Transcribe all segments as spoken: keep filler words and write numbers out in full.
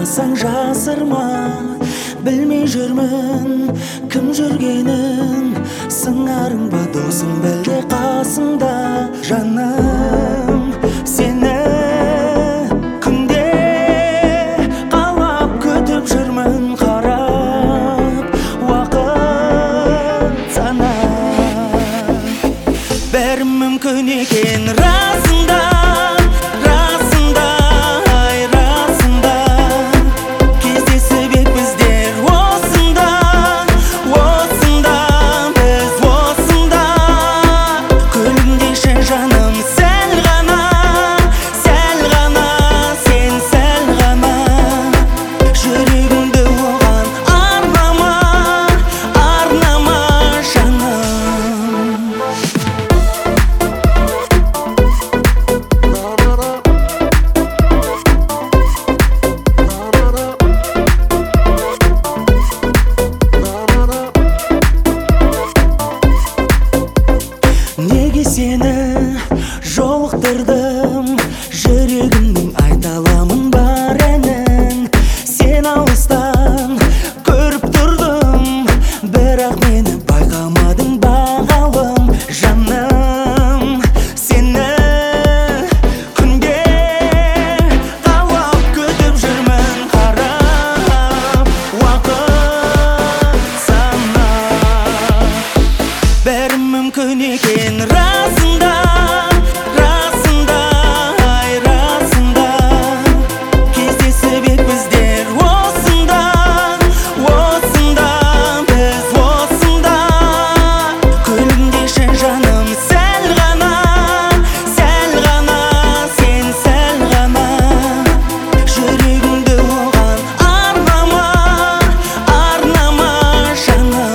қаласаң жасырма, білмей жүрмін кім жүргенін. Сыңарың ба досың бәлде қасыңда? Жаным, сені күнде қалап күтіп жүрмін, қарап уақыт санап. Бәрі мүмкін екен расында, расында, ай расында. Кездесіп ек біздер осында, осында, біз осында. Күлімдеші жаным сәл ғана, сәл ғана, сен сәл ғана. Жүрегіңді оған арнама, арнама жаным. Неге сені жолықтырдым, жүрегімнің айта аламын бар әнін. Сен алыстан көріп тұрдым, бірақ мені байқамадың бағалым. Жаным, сені күнде қалап күтіп жүрмін, қарап уақыт санап. Бәрі мүмкін екен расында, расында, ай расында. Кездесіп ек біздер осында, осында, біз осында. Күлімдеші жаным сәл ғана, сәл ғана, сен сәл ғана. Жүрегіңді оған арнама, арнама жаным.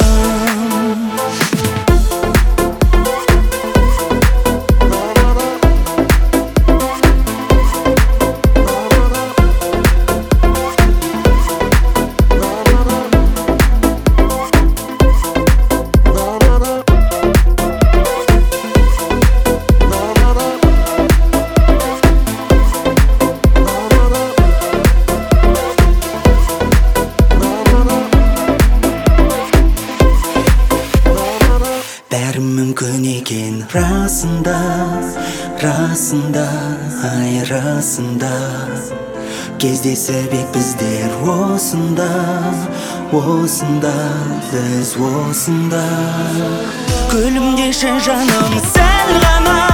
Бәрі мүмкін екен расында, расында, ай расында. Кездесіп ек біздер осында, осында, біз осында. Күлімдеші жаным сәл ғана,